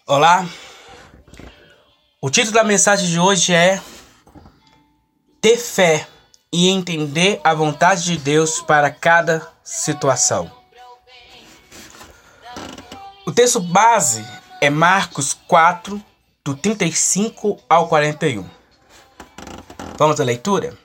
Olá, o título da mensagem de hoje é Ter fé e entender a vontade de Deus para cada situação. O texto base é Marcos 4, do 35 ao 41. Vamos à leitura?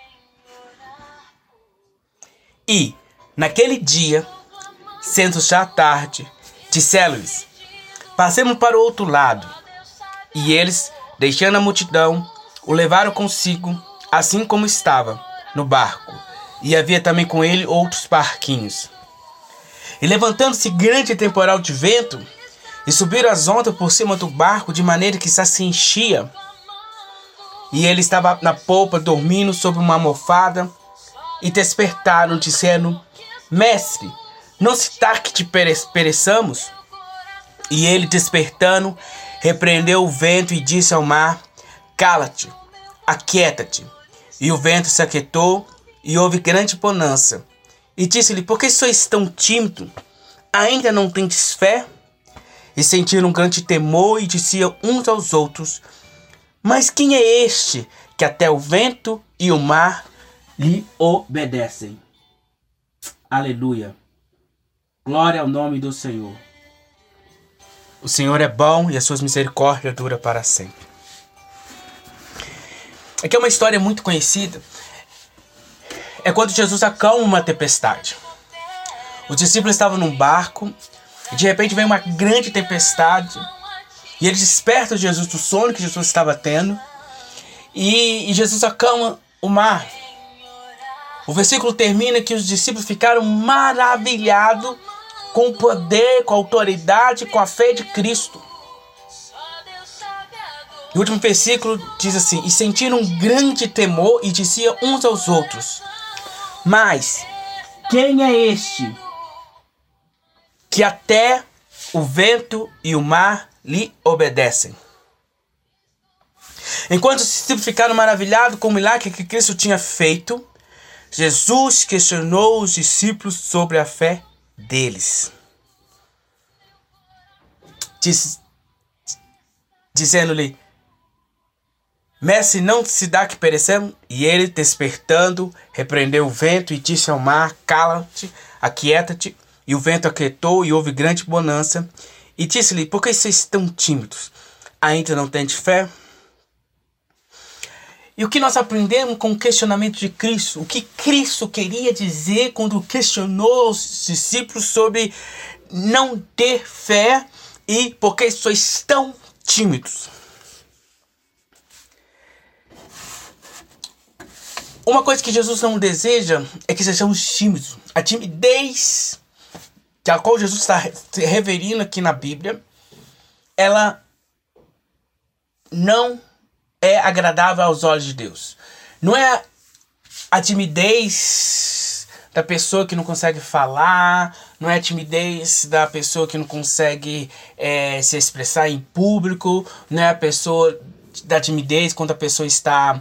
E, naquele dia, sendo já tarde, disseram-lhes: passemos para o outro lado. E eles, deixando a multidão, o levaram consigo, assim como estava, no barco. E havia também com ele outros barquinhos. E levantando-se grande temporal de vento, e subiram as ondas por cima do barco, de maneira que se enchia. E ele estava na polpa, dormindo sobre uma almofada. E despertaram, dizendo: Mestre, não se está que te pereçamos? E ele, despertando, repreendeu o vento e disse ao mar: cala-te, aquieta-te. E o vento se aquietou, e houve grande bonança. E disse-lhe: por que sois tão tímido? Ainda não tendes fé? E sentiram um grande temor, e diziam uns aos outros: mas quem é este, que até o vento e o mar lhe obedecem? Aleluia. Glória ao nome do Senhor. O Senhor é bom e as suas misericórdias duram para sempre. Aqui é uma história muito conhecida. É quando Jesus acalma uma tempestade. Os discípulos estavam num barco e de repente vem uma grande tempestade. E eles despertam Jesus do sono que Jesus estava tendo. E Jesus acalma o mar. O versículo termina que os discípulos ficaram maravilhados com o poder, com a autoridade, com a fé de Cristo. O último versículo diz assim: e sentiram um grande temor e diziam uns aos outros: mas quem é este, que até o vento e o mar lhe obedecem? Enquanto os discípulos ficaram maravilhados com o milagre que Cristo tinha feito, Jesus questionou os discípulos sobre a fé deles, dizendo-lhe: mestre, não se dá que perecemos? E ele, despertando, repreendeu o vento e disse ao mar: cala-te, aquieta-te. E o vento aquietou, e houve grande bonança. E disse-lhe: por que vocês tão tímidos? Ainda não tendes fé? E o que nós aprendemos com o questionamento de Cristo? O que Cristo queria dizer quando questionou os discípulos sobre não ter fé e por que sois tão tímidos? Uma coisa que Jesus não deseja é que sejamos tímidos. A timidez a qual Jesus está se referindo aqui na Bíblia, ela não é agradável aos olhos de Deus. Não é a timidez da pessoa que não consegue falar, não é a timidez da pessoa que não consegue se expressar em público, não é a pessoa da timidez quando a pessoa está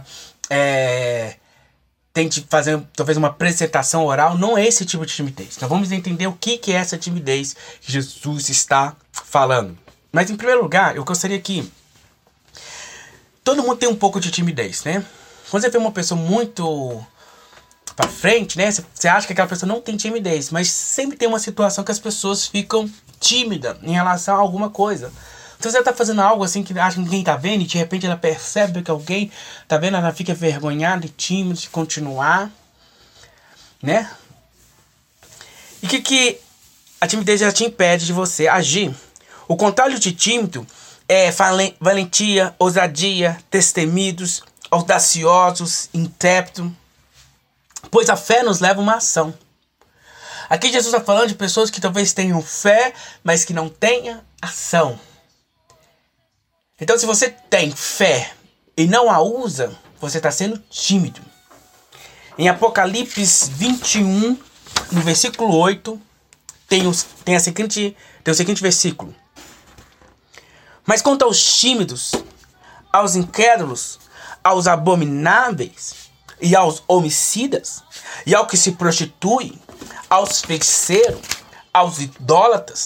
tente fazer talvez uma apresentação oral. Não é esse tipo de timidez. Então vamos entender o que é essa timidez que Jesus está falando. Mas em primeiro lugar, eu gostaria que todo mundo tem um pouco de timidez, né? Quando você vê uma pessoa muito pra frente, né? Você acha que aquela pessoa não tem timidez, mas sempre tem uma situação que as pessoas ficam tímidas em relação a alguma coisa. Então você tá fazendo algo assim que acha que ninguém tá vendo e de repente ela percebe que alguém tá vendo, ela fica envergonhada e tímida de continuar, né? E o que a timidez já te impede de você agir? O contrário de tímido é valentia, ousadia, destemidos, audaciosos, intrépidos, pois a fé nos leva a uma ação. Aqui Jesus está falando de pessoas que talvez tenham fé, mas que não tenham ação. Então, se você tem fé e não a usa, você está sendo tímido. Em Apocalipse 21, no versículo 8, tem o seguinte versículo: mas quanto aos tímidos, aos incrédulos, aos abomináveis e aos homicidas, e ao que se prostitui, aos feiticeiros, aos idólatras,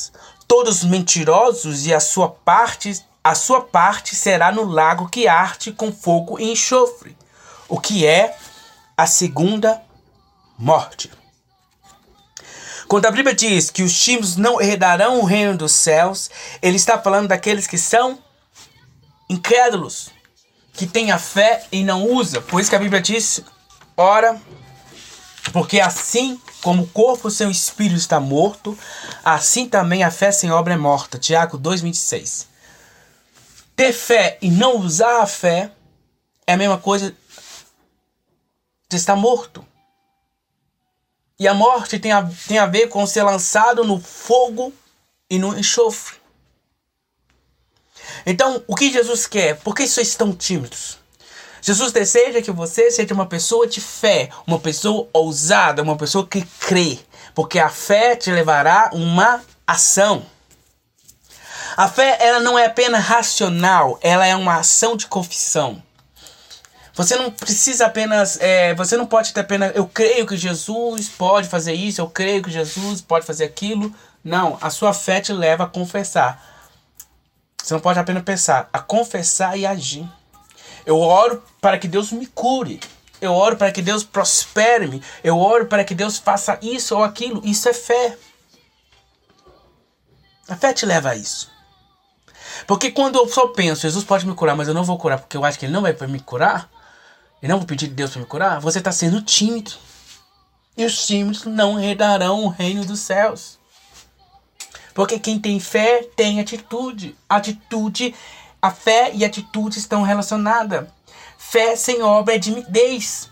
todos mentirosos, e a sua parte será no lago que arde com fogo e enxofre, o que é a segunda morte. Quando a Bíblia diz que os tímidos não herdarão o reino dos céus, ele está falando daqueles que são incrédulos, que têm a fé e não usa. Por isso que a Bíblia diz, ora, porque assim como o corpo sem o espírito está morto, assim também a fé sem obra é morta. Tiago 2,26. Ter fé e não usar a fé é a mesma coisa de estar morto. E a morte tem a ver com ser lançado no fogo e no enxofre. Então, o que Jesus quer? Por que vocês estão tímidos? Jesus deseja que você seja uma pessoa de fé, uma pessoa ousada, uma pessoa que crê. Porque a fé te levará a uma ação. A fé, ela não é apenas racional, ela é uma ação de confissão. Você não precisa apenas, você não pode ter apenas, eu creio que Jesus pode fazer isso, eu creio que Jesus pode fazer aquilo. Não, a sua fé te leva a confessar. Você não pode apenas pensar, a confessar e agir. Eu oro para que Deus me cure. Eu oro para que Deus prospere-me. Eu oro para que Deus faça isso ou aquilo. Isso é fé. A fé te leva a isso. Porque quando eu só penso, Jesus pode me curar, mas eu não vou curar porque eu acho que Ele não vai me curar, e não vou pedir a Deus para me curar, você está sendo tímido. E os tímidos não herdarão o reino dos céus. Porque quem tem fé tem atitude. A fé e a atitude estão relacionadas. Fé sem obra é timidez.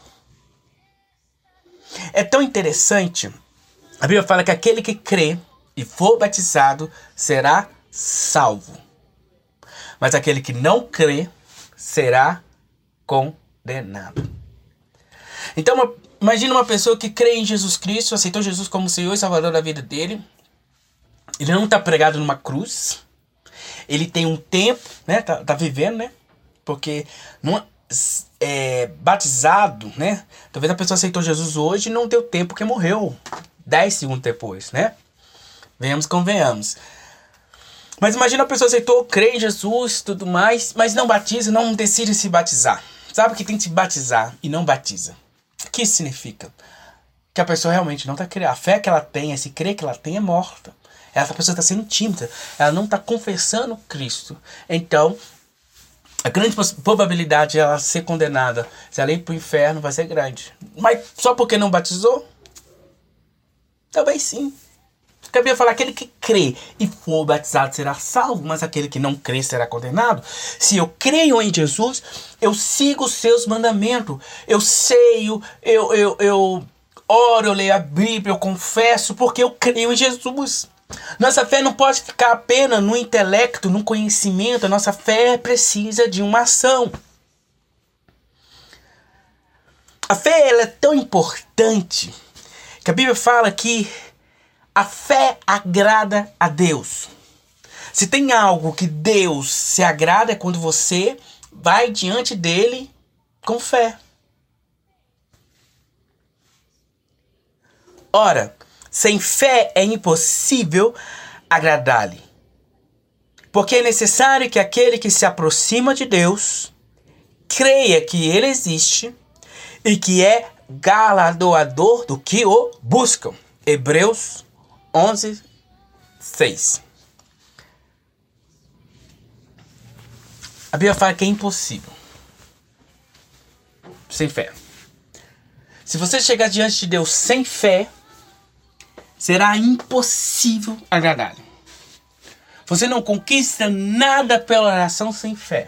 É tão interessante. A Bíblia fala que aquele que crê e for batizado será salvo. Mas aquele que não crê será condenado. Então, imagina uma pessoa que crê em Jesus Cristo, aceitou Jesus como Senhor e Salvador da vida dele. Ele não está pregado numa cruz. Ele tem um tempo, né? Tá vivendo, né? Porque não batizado, né? Talvez a pessoa aceitou Jesus hoje e não deu tempo porque morreu 10 segundos depois, né? Venhamos, convenhamos. Mas imagina a pessoa aceitou, crê em Jesus e tudo mais, mas não batiza, não decide se batizar. Sabe que tem que se batizar e não batiza. O que isso significa? Que a pessoa realmente não está crendo. A fé que ela tem, esse crer que ela tem é morta. Essa pessoa está sendo tímida. Ela não está confessando Cristo. Então, a grande probabilidade de ela ser condenada, se ela ir para o inferno, vai ser grande. Mas só porque não batizou? Talvez sim. Cabia falar, aquele que crê e for batizado será salvo, mas aquele que não crê será condenado. Se eu creio em Jesus, eu sigo os seus mandamentos. Eu sei, eu oro, eu leio a Bíblia, eu confesso, porque eu creio em Jesus. Nossa fé não pode ficar apenas no intelecto, no conhecimento. A nossa fé precisa de uma ação. A fé ela é tão importante que a Bíblia fala que a fé agrada a Deus. Se tem algo que Deus se agrada é quando você vai diante dele com fé. Ora, sem fé é impossível agradar-lhe. Porque é necessário que aquele que se aproxima de Deus creia que ele existe e que é galardoador do que o buscam. Hebreus 11:6. A Bíblia fala que é impossível sem fé. Se você chegar diante de Deus sem fé, será impossível agradar-lhe. Você não conquista nada pela oração sem fé.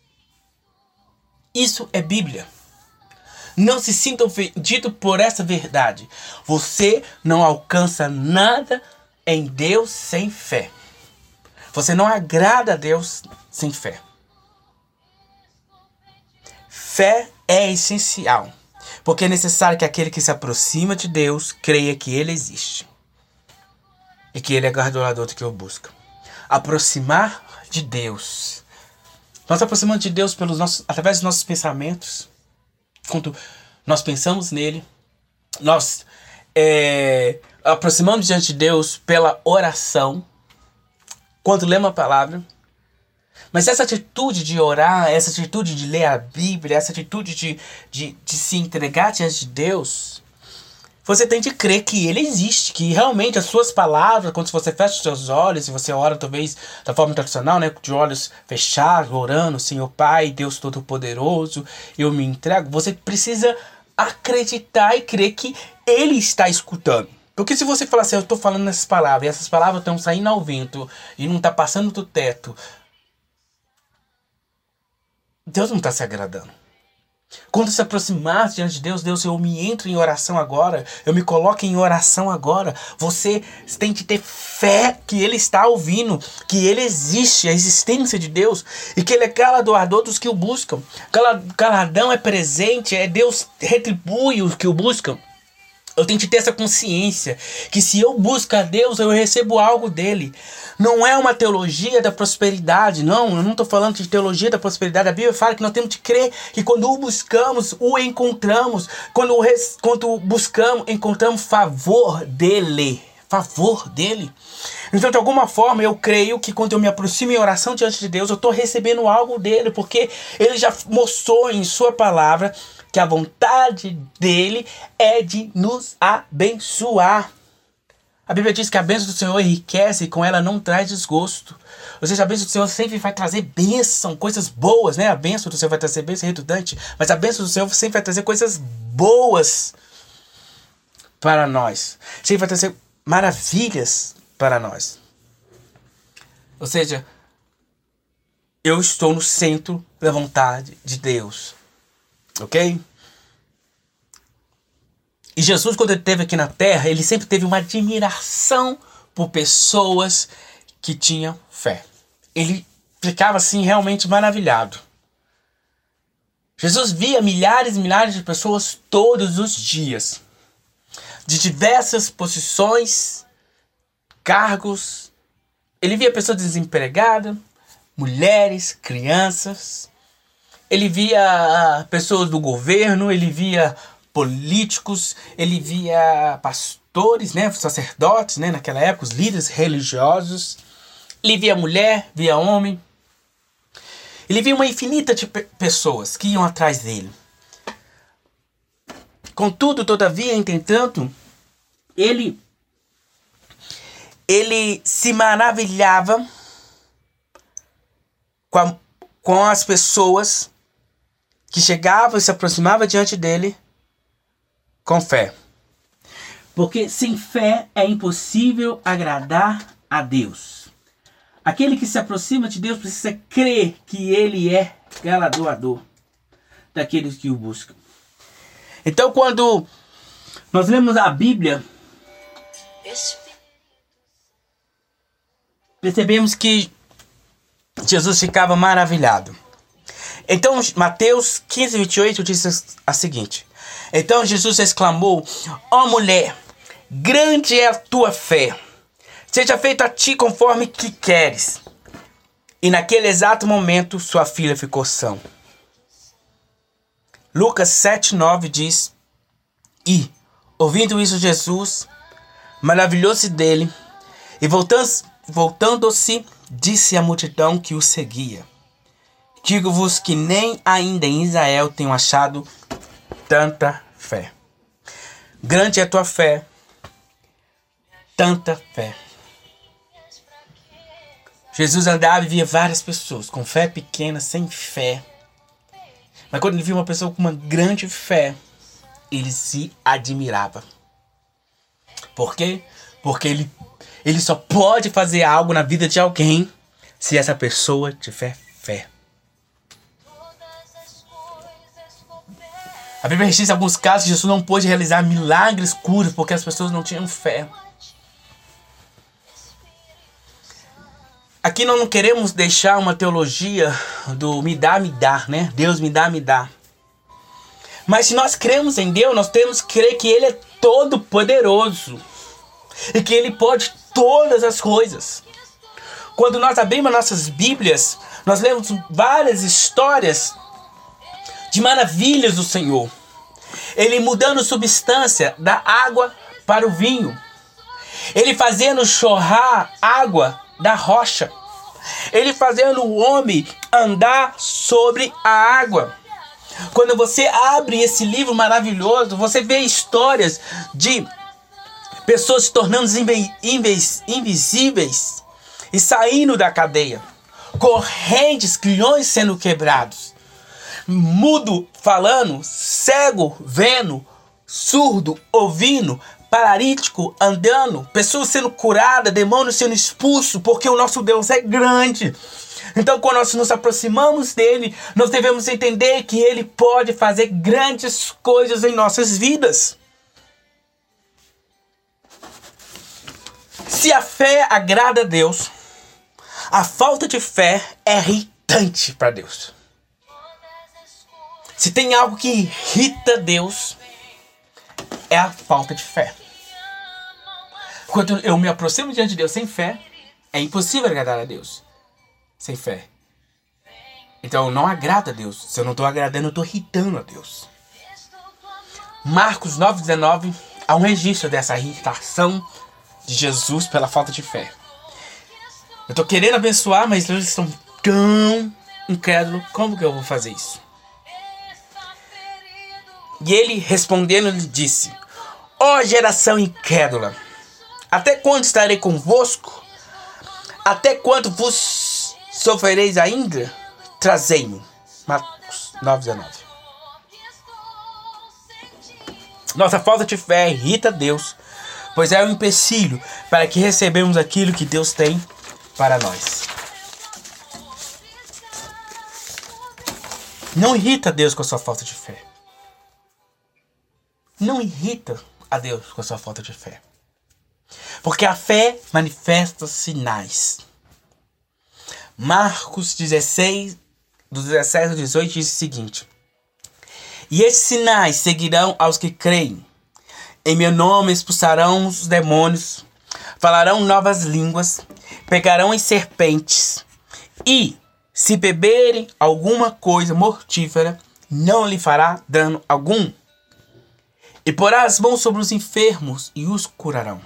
Isso é Bíblia. Não se sinta ofendido por essa verdade. Você não alcança nada em Deus sem fé. Você não agrada a Deus sem fé. Fé é essencial, porque é necessário que aquele que se aproxima de Deus creia que Ele existe e que Ele é galardoador do que o busca. Aproximar de Deus. Nós aproximamos de Deus através dos nossos pensamentos. Quando nós pensamos nele, nós aproximamos diante de Deus pela oração. quando lê uma palavra. Mas essa atitude de orar, essa atitude de ler a Bíblia, essa atitude de se entregar diante de Deus, você tem de crer que Ele existe, que realmente as suas palavras, quando você fecha os seus olhos e você ora talvez da forma tradicional, né, de olhos fechados, orando, Senhor Pai, Deus Todo-Poderoso, eu me entrego, você precisa acreditar e crer que Ele está escutando. Porque se você falar assim, eu estou falando essas palavras, e essas palavras estão saindo ao vento e não está passando do teto, Deus não está se agradando. Quando se aproximar diante de Deus, Deus, eu me entro em oração agora, eu me coloco em oração agora. Você tem que ter fé que Ele está ouvindo, que Ele existe, a existência de Deus, e que Ele é galardoador dos que o buscam. Galardão é presente, é Deus retribui os que o buscam. Eu tenho que ter essa consciência que se eu busco a Deus, eu recebo algo dele. Não é uma teologia da prosperidade, não. Eu não estou falando de teologia da prosperidade. A Bíblia fala que nós temos que crer que quando o buscamos, o encontramos. Quando buscamos, encontramos favor dele. Favor dele. Então, de alguma forma, eu creio que quando eu me aproximo em oração diante de Deus, eu estou recebendo algo dele. Porque ele já mostrou em sua palavra que a vontade dele é de nos abençoar. A Bíblia diz que a bênção do Senhor enriquece e com ela não traz desgosto. Ou seja, a bênção do Senhor sempre vai trazer bênção, coisas boas, né? A bênção do Senhor vai trazer bênção redundante, mas a bênção do Senhor sempre vai trazer coisas boas para nós. Sempre vai trazer maravilhas para nós. Ou seja, eu estou no centro da vontade de Deus. Ok? E Jesus, quando ele esteve aqui na terra, ele sempre teve uma admiração por pessoas que tinham fé. Ele ficava assim realmente maravilhado. Jesus via milhares e milhares de pessoas todos os dias, de diversas posições, cargos. Ele via pessoas desempregadas, mulheres, crianças. Ele via pessoas do governo, ele via políticos, ele via pastores, né, sacerdotes, né, naquela época, os líderes religiosos. Ele via mulher, via homem. Ele via uma infinita de pessoas que iam atrás dele. Contudo, todavia, entretanto, ele se maravilhava com as pessoas que chegavam e se aproximavam diante dele com fé. Porque sem fé é impossível agradar a Deus. Aquele que se aproxima de Deus precisa crer que Ele é galardoador daqueles que o buscam. Então, quando nós lemos a Bíblia, percebemos que Jesus ficava maravilhado. Então, Mateus 15, 28 diz a seguinte: então Jesus exclamou: ó mulher, grande é a tua fé, seja feito a ti conforme que queres. E naquele exato momento sua filha ficou sã. Lucas 7, 9 diz: e, ouvindo isso, Jesus maravilhou-se dele, e voltando-se, disse à multidão que o seguia: digo-vos que nem ainda em Israel tenho achado tanta fé. Grande é a tua fé, tanta fé. Jesus andava e via várias pessoas com fé pequena, sem fé. Mas quando ele via uma pessoa com uma grande fé, ele se admirava. Por quê? Porque ele só pode fazer algo na vida de alguém se essa pessoa tiver fé. A Bíblia diz em alguns casos que Jesus não pôde realizar milagres, curas, porque as pessoas não tinham fé. Aqui nós não queremos deixar uma teologia do me dá, né? Deus me dá. Mas se nós cremos em Deus, nós temos que crer que Ele é todo poderoso. E que Ele pode todas as coisas. Quando nós abrimos nossas Bíblias, nós lemos várias histórias de maravilhas do Senhor. Ele mudando substância da água para o vinho. Ele fazendo jorrar água da rocha. Ele fazendo o homem andar sobre a água. Quando você abre esse livro maravilhoso, você vê histórias de pessoas se tornando invisíveis e saindo da cadeia. Correntes, grilhões sendo quebrados. Mudo falando, cego vendo, surdo ouvindo, paralítico andando, pessoas sendo curadas, demônios sendo expulsos, porque o nosso Deus é grande. Então, quando nós nos aproximamos dele, nós devemos entender que ele pode fazer grandes coisas em nossas vidas. Se a fé agrada a Deus, a falta de fé é irritante para Deus. Se tem algo que irrita Deus, é a falta de fé. Quando eu me aproximo diante de Deus sem fé, é impossível agradar a Deus sem fé. Então não agrada a Deus. Se eu não estou agradando, eu estou irritando a Deus. Marcos 9,19 há um registro dessa irritação de Jesus pela falta de fé. Eu estou querendo abençoar, mas eles estão tão incrédulos. Como que eu vou fazer isso? E ele respondendo lhe disse: ó geração incrédula, até quando estarei convosco? Até quando vos sofrereis ainda? Trazei-me. Marcos 9,19. Nossa falta de fé irrita Deus, pois é um empecilho para que recebamos aquilo que Deus tem para nós. Não irrita Deus com a sua falta de fé. Não irrita a Deus com a sua falta de fé. Porque a fé manifesta sinais. Marcos 16, do 17 ao 18, diz o seguinte: e esses sinais seguirão aos que creem. Em meu nome expulsarão os demônios, falarão novas línguas, pegarão em serpentes, e se beberem alguma coisa mortífera, não lhe fará dano algum. E porá as mãos sobre os enfermos e os curarão.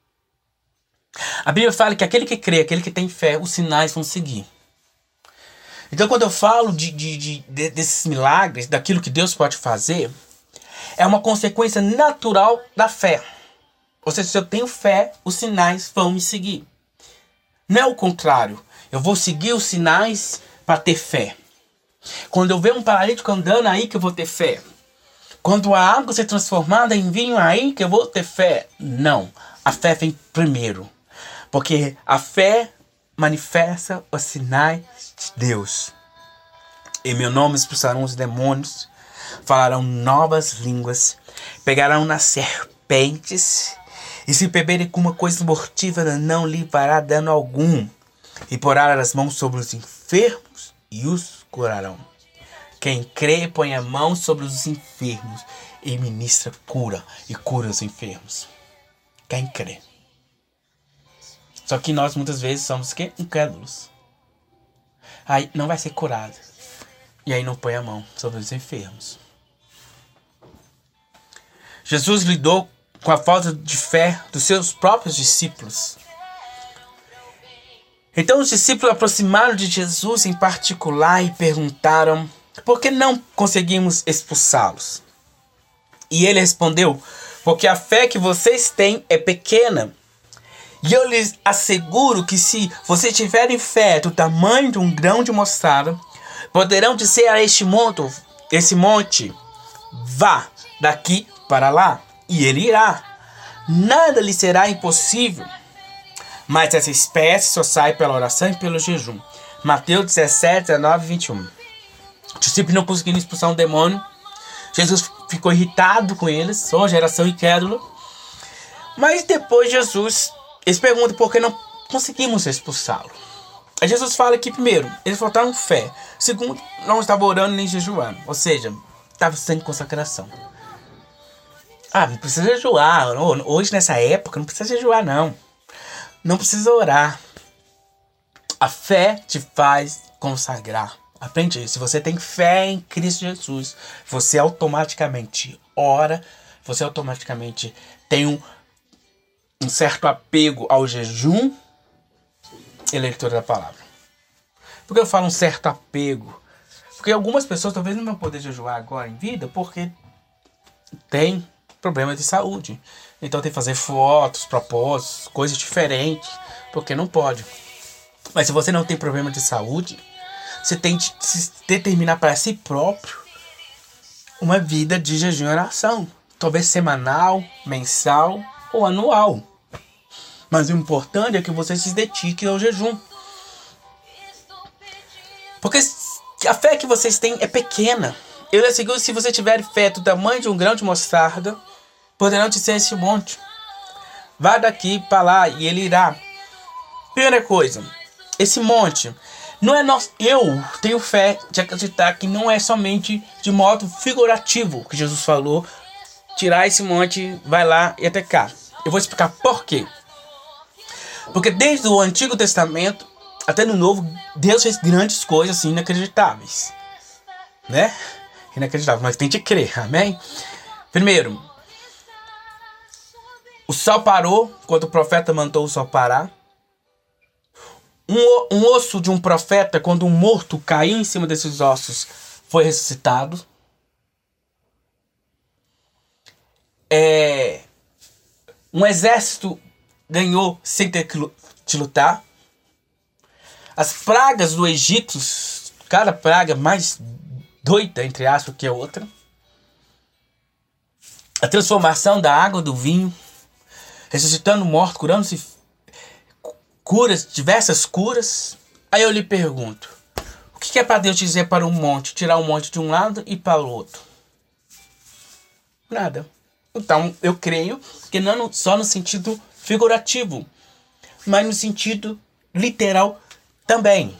A Bíblia fala que aquele que crê, aquele que tem fé, os sinais vão seguir. Então, quando eu falo desses milagres, daquilo que Deus pode fazer, é uma consequência natural da fé. Ou seja, se eu tenho fé, os sinais vão me seguir. Não é o contrário. Eu vou seguir os sinais para ter fé. Quando eu ver um paralítico andando, aí que eu vou ter fé. Quando a água ser transformada em vinho, aí que eu vou ter fé. Não. A fé vem primeiro. Porque a fé manifesta os sinais de Deus. Em meu nome expulsarão os demônios, falarão novas línguas, pegarão nas serpentes, e se beberem alguma coisa mortífera, não lhe fará dano algum, e porá as mãos sobre os enfermos e os curarão. Quem crê põe a mão sobre os enfermos e ministra cura, e cura os enfermos. Quem crê. Só que nós muitas vezes somos que incrédulos. Aí não vai ser curado. E aí não põe a mão sobre os enfermos. Jesus lidou com a falta de fé dos seus próprios discípulos. Então os discípulos aproximaram de Jesus em particular e perguntaram: por que não conseguimos expulsá-los? E ele respondeu: porque a fé que vocês têm é pequena. E eu lhes asseguro que se vocês tiverem fé do tamanho de um grão de mostarda, poderão dizer a esse monte, vá daqui para lá, e ele irá. Nada lhe será impossível. Mas essa espécie só sai pela oração e pelo jejum. Mateus 17, 19 e 21. Os discípulos não conseguiram expulsar um demônio. Jesus ficou irritado com eles, só geração incrédula. Mas depois eles perguntam por que não conseguimos expulsá-lo. Aí Jesus fala que, primeiro, eles faltaram fé. Segundo, não estavam orando nem jejuando. Ou seja, estava sem consagração. Não precisa jejuar. Hoje, nessa época, não precisa jejuar, não. Não precisa orar. A fé te faz consagrar. Aprende isso. Se você tem fé em Cristo Jesus, você automaticamente ora. Você automaticamente tem um certo apego ao jejum e leitura da palavra. Por que eu falo um certo apego? Porque algumas pessoas talvez não vão poder jejuar agora em vida porque tem problema de saúde. Então tem que fazer fotos, propósitos, coisas diferentes, porque não pode. Mas se você não tem problema de saúde, você tem que se determinar para si próprio uma vida de jejum e oração. Talvez semanal, mensal ou anual. Mas o importante é que você se dedique ao jejum. Porque a fé que vocês têm é pequena. Eu lhe asseguro, se você tiver fé do tamanho de um grão de mostarda, poderão dizer esse monte: vá daqui para lá, e ele irá. Primeira coisa, esse monte não é nosso. Eu tenho fé de acreditar que não é somente de modo figurativo que Jesus falou: tirar esse monte, vai lá e até cá. Eu vou explicar por quê. Porque desde o Antigo Testamento até no Novo, Deus fez grandes coisas assim inacreditáveis, né? Inacreditável, mas tem que crer, amém? Primeiro, o sol parou quando o profeta mandou o sol parar. Um osso de um profeta, quando um morto caiu em cima desses ossos, foi ressuscitado. Um exército ganhou sem ter que lutar. As pragas do Egito, cada praga mais doida, entre aspas, que a outra. A transformação da água do vinho, ressuscitando morto, curando-se, curas, diversas curas. Aí eu lhe pergunto, o que é para Deus dizer para um monte, tirar um monte de um lado e para o outro? Nada. Então eu creio que não só no sentido figurativo, mas no sentido literal também.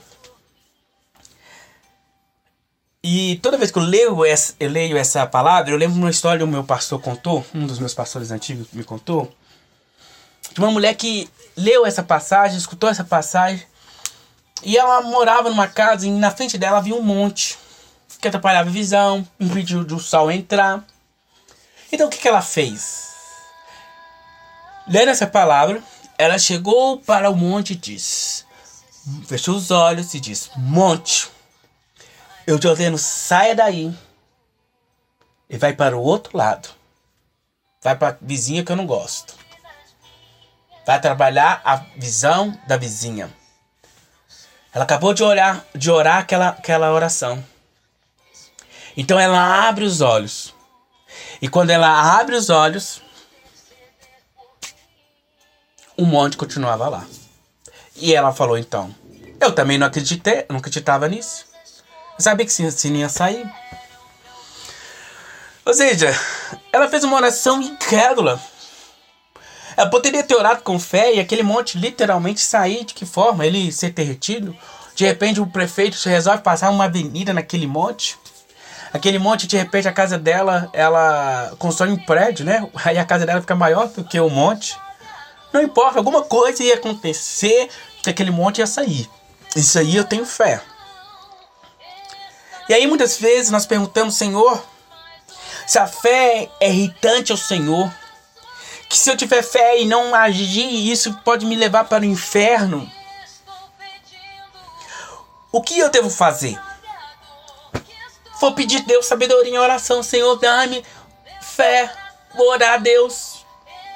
E toda vez que eu leio essa palavra, eu lembro de uma história que o meu pastor contou, um dos meus pastores antigos me contou, de uma mulher que leu essa passagem, escutou essa passagem, e ela morava numa casa e na frente dela havia um monte que atrapalhava a visão, impediu do sol entrar. Então o que ela fez? Lendo essa palavra, ela chegou para o monte e disse, fechou os olhos e disse: monte, eu te ordeno, saia daí e vai para o outro lado. Vai para a vizinha que eu não gosto. Vai trabalhar a visão da vizinha. Ela acabou de orar aquela oração. Então ela abre os olhos. E quando ela abre os olhos, o monte continuava lá. E ela falou então, eu também não acreditava nisso. Eu sabia que se ia sair. Ou seja, ela fez uma oração incrédula. Ela poderia ter orado com fé e aquele monte literalmente sair. De que forma? Ele ser derretido? De repente o prefeito resolve passar uma avenida naquele monte. Aquele monte, de repente, a casa dela, ela constrói um prédio, né? Aí a casa dela fica maior do que o monte. Não importa, alguma coisa ia acontecer que aquele monte ia sair. Isso aí eu tenho fé. E aí muitas vezes nós perguntamos, Senhor, se a fé é irritante ao Senhor, que se eu tiver fé e não agir, isso pode me levar para o inferno. O que eu devo fazer? Vou pedir a Deus sabedoria em oração. Senhor, dá-me fé. Vou orar a Deus.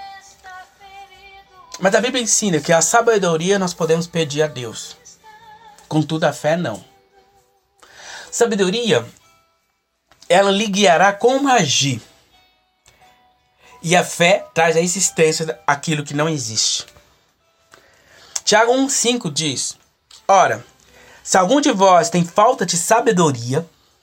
Mas a Bíblia ensina que a sabedoria nós podemos pedir a Deus. Contudo, a fé não. Sabedoria, ela lhe guiará como agir. E a fé traz a existência daquilo que não existe. Tiago 1,5 diz: ora, se algum de vós tem falta de sabedoria,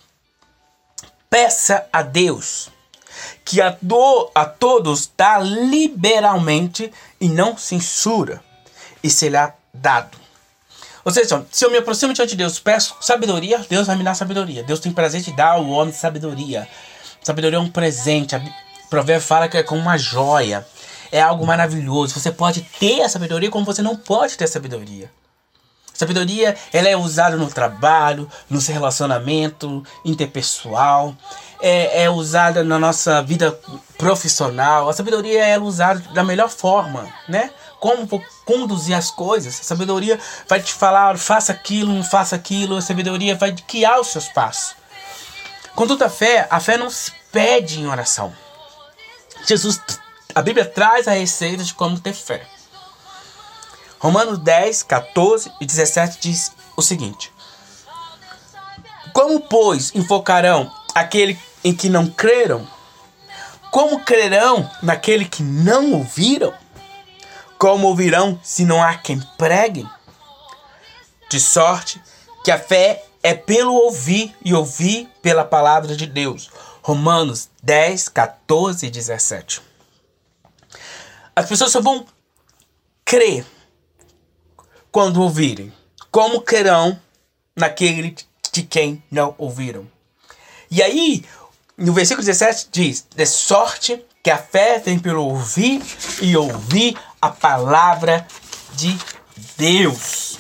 peça a Deus, que a todos dá liberalmente e não censura, e será dado. Ou seja, se eu me aproximo diante de Deus, peço sabedoria, Deus vai me dar sabedoria. Deus tem prazer de dar ao homem sabedoria. Sabedoria é um presente. O provérbio fala que é como uma joia. É algo maravilhoso. Você pode ter a sabedoria como você não pode ter a sabedoria. A sabedoria, ela é usada no trabalho, no seu relacionamento interpessoal. É usada na nossa vida profissional. A sabedoria é usada da melhor forma, né? Como conduzir as coisas. A sabedoria vai te falar, faça aquilo, não faça aquilo. A sabedoria vai guiar os seus passos. Contudo, a fé não se pede em oração. A Bíblia traz a receita de como ter fé. Romanos 10, 14 e 17 diz o seguinte: como, pois, invocarão aquele em que não creram? Como crerão naquele que não ouviram? Como ouvirão se não há quem pregue? De sorte que a fé é pelo ouvir e ouvir pela palavra de Deus. Romanos 10, 14 e 17. As pessoas só vão crer quando ouvirem. Como crerão naquele de quem não ouviram? E aí, no versículo 17 diz: de sorte que a fé vem pelo ouvir e ouvir a palavra de Deus.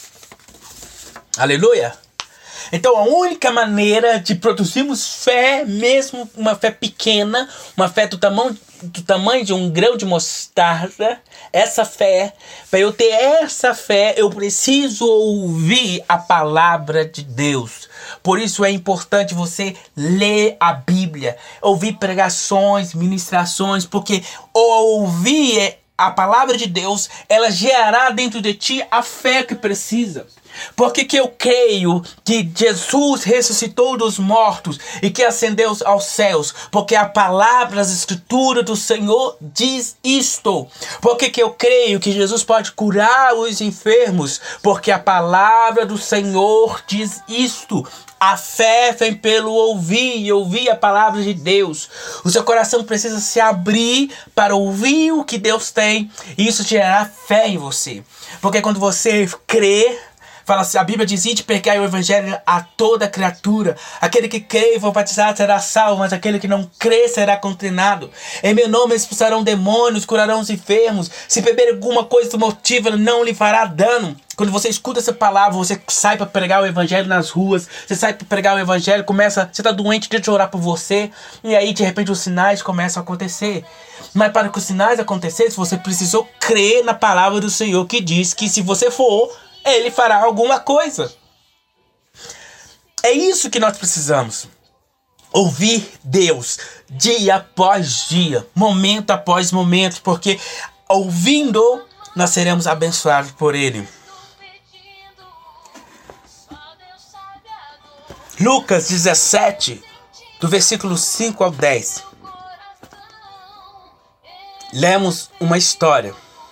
Aleluia! Então a única maneira de produzirmos fé, mesmo uma fé pequena, uma fé do tamanho de um grão de mostarda, essa fé, para eu ter essa fé, eu preciso ouvir a palavra de Deus. Por isso é importante você ler a Bíblia, ouvir pregações, ministrações, porque ouvir a palavra de Deus, ela gerará dentro de ti a fé que precisa. Porque que eu creio que Jesus ressuscitou dos mortos e que ascendeu aos céus? Porque a palavra, as escrituras do Senhor diz isto. Porque que eu creio que Jesus pode curar os enfermos? Porque a palavra do Senhor diz isto. A fé vem pelo ouvir e ouvir a palavra de Deus. O seu coração precisa se abrir para ouvir o que Deus tem. E isso gerará fé em você. Porque quando você crê, fala assim, a Bíblia diz: ide pregai o evangelho a toda criatura. Aquele que crê e for batizado será salvo, mas aquele que não crê será condenado. Em meu nome expulsarão demônios, curarão os enfermos. Se beber alguma coisa do motivo, não lhe fará dano. Quando você escuta essa palavra, você sai para pregar o evangelho nas ruas. Você sai para pregar o evangelho, você está doente, deixa eu orar por você. E aí, de repente, os sinais começam a acontecer. Mas para que os sinais acontecessem, você precisou crer na palavra do Senhor, que diz que se você for, Ele fará alguma coisa. É isso que nós precisamos. Ouvir Deus dia após dia, momento após momento, porque ouvindo nós seremos abençoados por Ele. Lucas 17, do versículo 5 ao 10. Lemos uma história.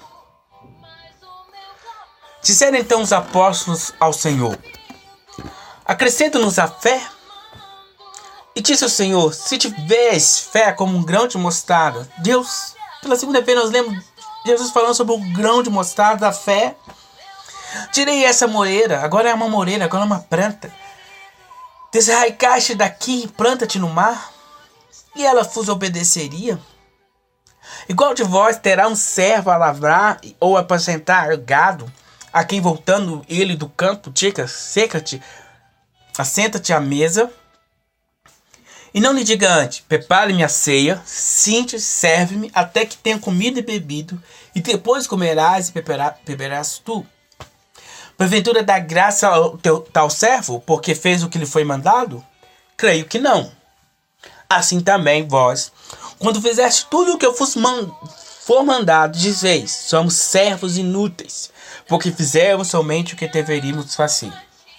Disseram então os apóstolos ao Senhor: acrescenta-nos a fé. E disse o Senhor: se tiveres fé como um grão de mostarda. Deus, pela segunda vez nós lemos Jesus falando sobre o grão de mostarda, a fé. Tirei essa moreira, agora é uma moreira, agora é uma planta. Desarraicaste daqui e planta-te no mar, e ela vos obedeceria. Igual de vós terá um servo a lavrar ou apacentar gado, a quem voltando ele do campo, diga: seca-te, assenta-te à mesa, e não lhe diga antes: prepare-me a ceia, sinte, serve-me, até que tenha comido e bebido, e depois comerás e beberás tu. Porventura dá graça ao tal servo, porque fez o que lhe foi mandado? Creio que não. Assim também vós, quando fizeste tudo o que eu for mandado, dizeis: somos servos inúteis, porque fizemos somente o que deveríamos fazer.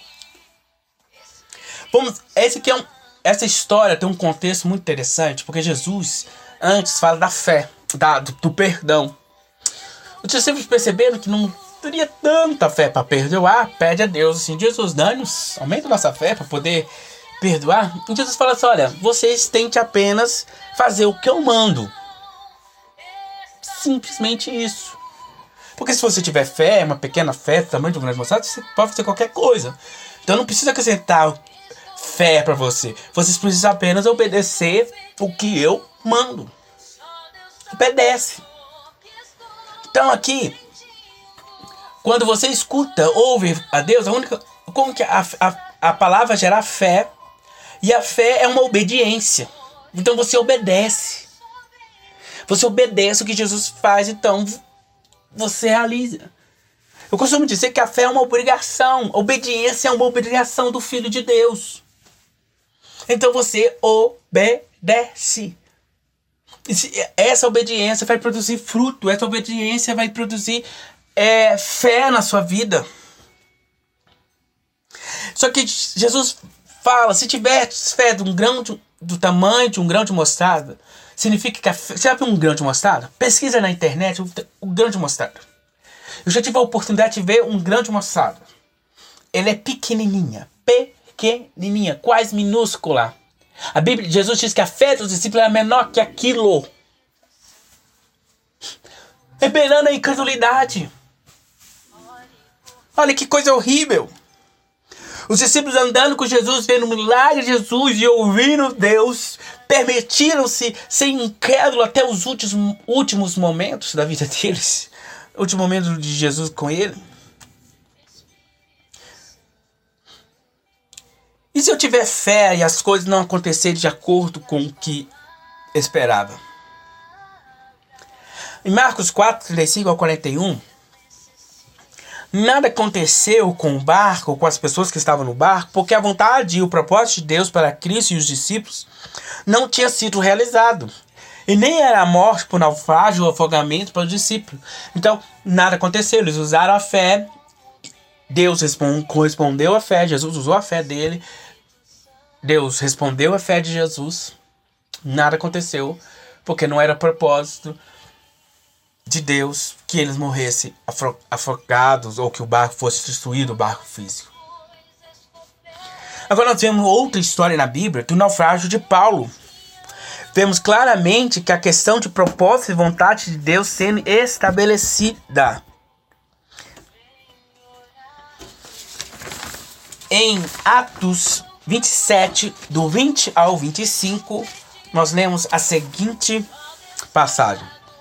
Essa história tem um contexto muito interessante, porque Jesus antes fala da fé, do perdão. Os discípulos perceberam que não teria tanta fé para perdoar, pede a Deus assim: Jesus, dá-nos, aumenta nossa fé para poder perdoar. E Jesus fala assim: olha, vocês tentem apenas fazer o que eu mando. Simplesmente isso. Porque se você tiver fé, uma pequena fé, do tamanho de um grande mostarda, você pode fazer qualquer coisa. Então não precisa acrescentar fé para você. Vocês precisam apenas obedecer o que eu mando. Obedece. Então aqui, quando você escuta, ouve a Deus, como que a palavra gera fé, e a fé é uma obediência. Então você obedece. Você obedece o que Jesus faz. Então você realiza. Eu costumo dizer que a fé é uma obrigação. A obediência é uma obrigação do Filho de Deus. Então você obedece. Essa obediência vai produzir fruto. Essa obediência vai produzir fé na sua vida. Só que Jesus fala, se tiver fé do tamanho de um grão de mostarda, significa que você já viu um grão de mostarda? Pesquisa na internet o grão de mostarda. Eu já tive a oportunidade de ver um grão de mostarda. Ele é pequenininha, quase minúscula. A Bíblia, Jesus diz que a fé dos discípulos era menor que aquilo. Revelando a incredulidade. Olha que coisa horrível. Os discípulos andando com Jesus, vendo o milagre de Jesus e ouvindo Deus, permitiram-se ser incrédulos até os últimos momentos da vida deles. O último momento de Jesus com ele. E se eu tiver fé e as coisas não acontecerem de acordo com o que esperava? Em Marcos 4, 35 ao 41, nada aconteceu com o barco, com as pessoas que estavam no barco, porque a vontade e o propósito de Deus para Cristo e os discípulos não tinha sido realizado. E nem era a morte por naufrágio ou afogamento para os discípulos. Então, nada aconteceu. Eles usaram a fé. Deus correspondeu à fé. Jesus usou a fé dele. Deus respondeu à fé de Jesus. Nada aconteceu. Porque não era propósito de Deus que eles morressem afogados ou que o barco fosse destruído, o barco físico. Agora nós vemos outra história na Bíblia do naufrágio de Paulo. Vemos claramente que a questão de propósito e vontade de Deus sendo estabelecida. Em Atos 27, do 20 ao 25, nós lemos a seguinte passagem.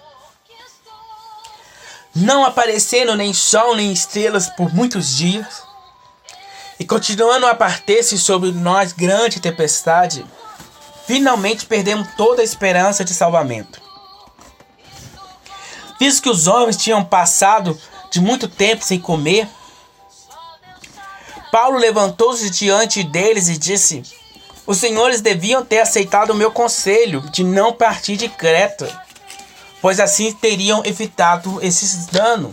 Não aparecendo nem sol nem estrelas por muitos dias, e continuando a abater-se sobre nós grande tempestade, finalmente perdemos toda a esperança de salvamento. Visto que os homens tinham passado de muito tempo sem comer, Paulo levantou-se diante deles e disse: os senhores deviam ter aceitado o meu conselho de não partir de Creta, pois assim teriam evitado esses danos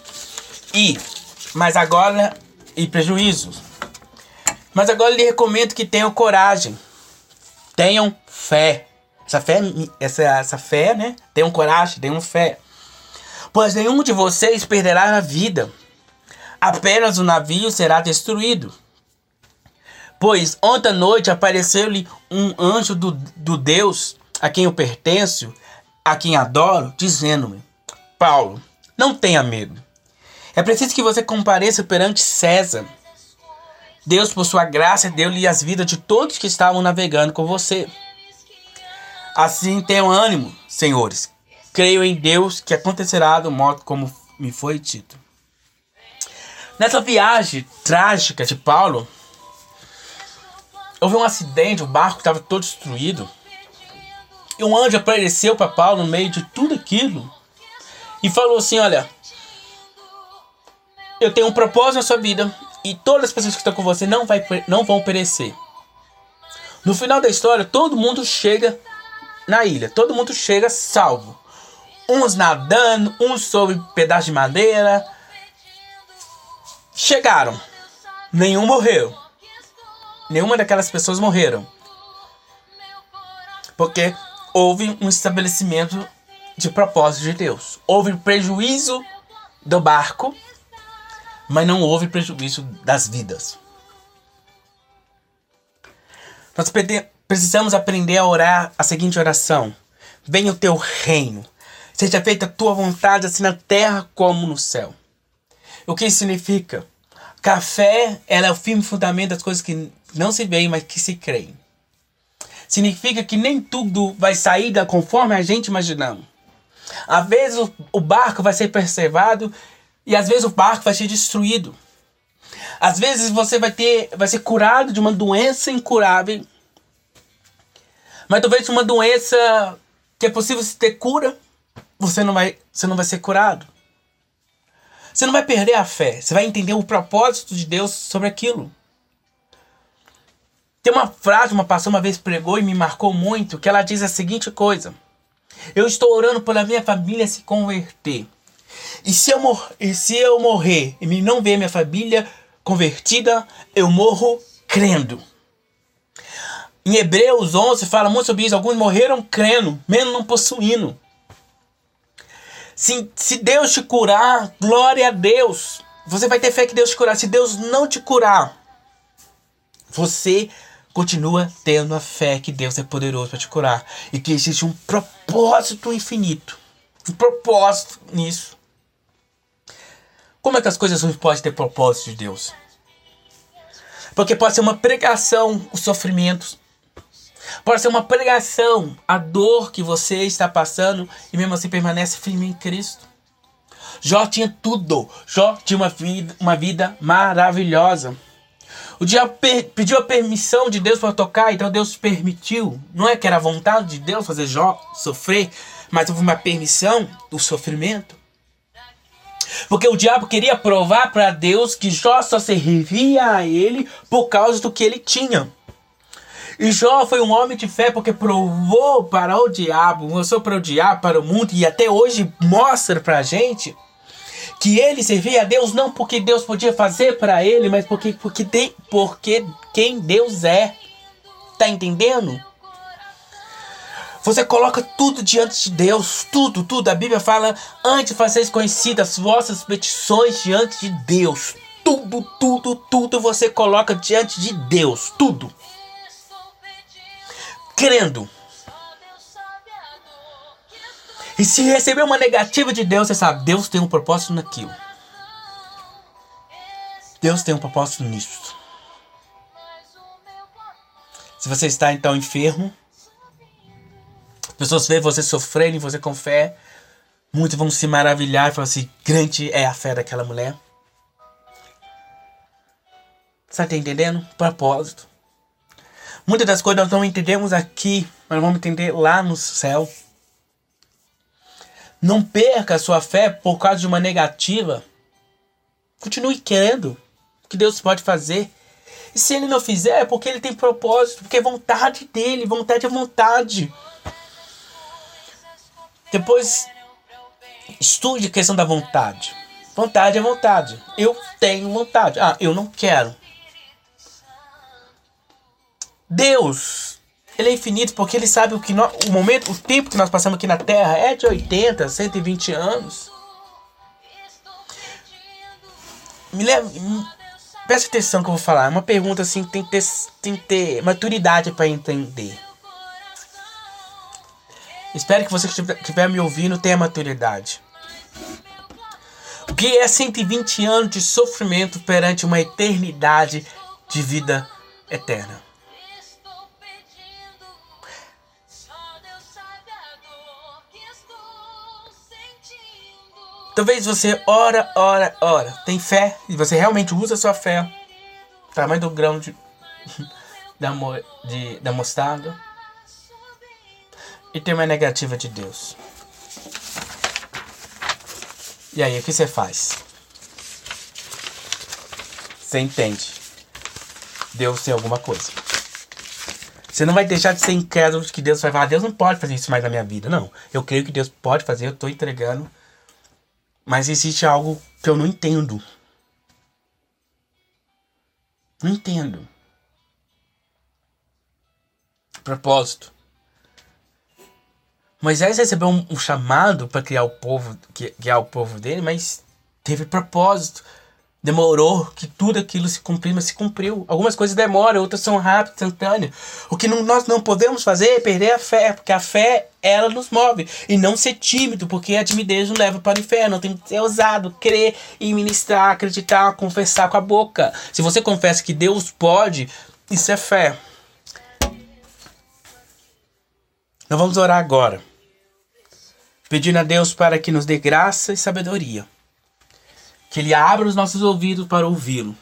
e prejuízos. Mas agora lhe recomendo que tenham coragem. Tenham fé. Essa fé, né? Tenham coragem, tenham fé. Pois nenhum de vocês perderá a vida. Apenas o navio será destruído. Pois ontem à noite apareceu-lhe um anjo do Deus a quem eu pertenço, a quem adoro, dizendo-me: Paulo, não tenha medo. É preciso que você compareça perante César. Deus, por sua graça, deu-lhe as vidas de todos que estavam navegando com você. Assim tenham ânimo, senhores. Creio em Deus que acontecerá do modo como me foi dito. Nessa viagem trágica de Paulo, houve um acidente, o barco estava todo destruído. E um anjo apareceu para Paulo no meio de tudo aquilo e falou assim: olha, eu tenho um propósito na sua vida e todas as pessoas que estão com você não vão perecer. No final da história, todo mundo chega na ilha, todo mundo chega salvo. Uns nadando, uns sobre pedaço de madeira. Chegaram. Nenhum morreu. Nenhuma daquelas pessoas morreram. Porque houve um estabelecimento de propósito de Deus. Houve prejuízo do barco, mas não houve prejuízo das vidas. Nós precisamos aprender a orar a seguinte oração: venha o teu reino, seja feita a tua vontade, assim na terra como no céu. O que isso significa? Que a fé, ela é o firme fundamento das coisas que não se veem, mas que se creem. Significa que nem tudo vai sair conforme a gente imaginamos. Às vezes o barco vai ser preservado e às vezes o barco vai ser destruído. Às vezes você vai ser curado de uma doença incurável. Mas talvez uma doença que é possível se ter cura, você não vai ser curado. Você não vai perder a fé. Você vai entender o propósito de Deus sobre aquilo. Tem uma frase, uma pastora uma vez pregou e me marcou muito, que ela diz a seguinte coisa: eu estou orando pela minha família se converter. E se eu morrer e não ver minha família convertida, eu morro crendo. Em Hebreus 11 fala muito sobre isso. Alguns morreram crendo, mesmo não possuindo. Se Deus te curar, glória a Deus. Você vai ter fé que Deus te curar. Se Deus não te curar, você continua tendo a fé que Deus é poderoso para te curar. E que existe um propósito infinito. Um propósito nisso. Como é que as coisas ruins podem ter propósito de Deus? Porque pode ser uma pregação, os sofrimentos. Pode ser uma pregação, a dor que você está passando e mesmo assim permanece firme em Cristo. Jó tinha tudo. Jó tinha uma vida maravilhosa. O diabo pediu a permissão de Deus para tocar, então Deus permitiu. Não é que era a vontade de Deus fazer Jó sofrer, mas houve uma permissão do sofrimento. Porque o diabo queria provar para Deus que Jó só servia a ele por causa do que ele tinha. E Jó foi um homem de fé porque provou para o diabo, mostrou para o diabo, para o mundo, e até hoje mostra para a gente que ele servia a Deus não porque Deus podia fazer para ele, mas porque quem Deus é. Tá entendendo? Você coloca tudo diante de Deus, tudo. A Bíblia fala, antes de fazeres conhecidas as vossas petições diante de Deus. Tudo você coloca diante de Deus, tudo. Crendo. E se receber uma negativa de Deus, você sabe, Deus tem um propósito naquilo. Deus tem um propósito nisso. Se você está então enfermo, as pessoas veem você sofrendo e você com fé, muitos vão se maravilhar e falar assim, grande é a fé daquela mulher. Você está entendendo? Propósito. Muitas das coisas nós não entendemos aqui, mas vamos entender lá no céu. Não perca a sua fé por causa de uma negativa. Continue querendo o que Deus pode fazer. E se Ele não fizer, é porque Ele tem propósito, porque é vontade dEle, vontade é vontade. Depois, estude a questão da vontade. Vontade é vontade. Eu tenho vontade. Eu não quero. Deus, Ele é infinito porque Ele sabe o tempo que nós passamos aqui na Terra é de 80, 120 anos. Preste atenção que eu vou falar. É uma pergunta assim, tem que ter maturidade para entender. Espero que você que estiver me ouvindo tenha maturidade. O que é 120 anos de sofrimento perante uma eternidade de vida eterna? Talvez você ora, tem fé, e você realmente usa a sua fé, tamanho do grão da mostarda, e tem uma negativa de Deus. E aí, o que você faz? Você entende. Deus tem alguma coisa. Você não vai deixar de ser incrédulo de que Deus vai falar, Deus não pode fazer isso mais na minha vida. Não, eu creio que Deus pode fazer, eu estou entregando. Mas existe algo que eu não entendo. Não entendo. Propósito. Moisés recebeu um chamado para criar o povo, guiar o povo dele, mas teve propósito. Demorou que tudo aquilo se cumpriu, mas se cumpriu. Algumas coisas demoram, outras são rápidas, instantâneas. O que nós não podemos fazer é perder a fé, porque a fé, ela nos move. E não ser tímido, porque a timidez nos leva para o inferno. Tem que ser ousado, crer e ministrar, acreditar, confessar com a boca. Se você confessa que Deus pode, isso é fé. Nós vamos orar agora, pedindo a Deus para que nos dê graça e sabedoria. Que Ele abra os nossos ouvidos para ouvi-lo.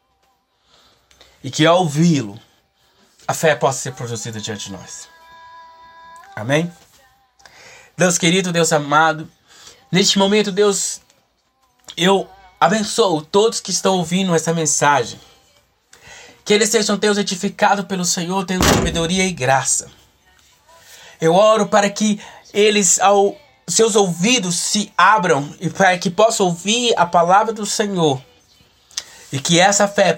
E que ao ouvi-lo, a fé possa ser produzida diante de nós. Amém? Deus querido, Deus amado, neste momento, Deus, eu Abençoo todos que estão ouvindo essa mensagem. Que eles sejam Deus edificados pelo Senhor, tendo sabedoria e graça. Eu oro para que eles, seus ouvidos se abram e para que possam ouvir a palavra do Senhor. E que essa fé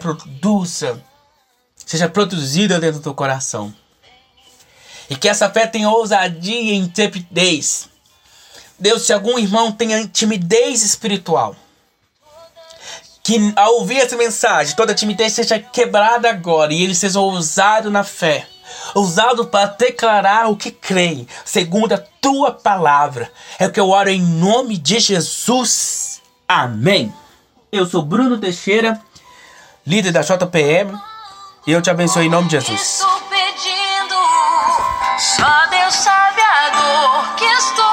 seja produzida dentro do coração. E que essa fé tenha ousadia e intrepidez. Deus, se algum irmão tenha timidez espiritual, que ao ouvir essa mensagem, toda timidez seja quebrada agora e ele seja ousado na fé. Ousado para declarar o que creem, segundo a tua palavra. É o que eu oro em nome de Jesus. Amém. Eu sou Bruno Teixeira, líder da JPM, e eu te abençoo em nome de Jesus. Estou pedindo, só Deus sabe a dor que estou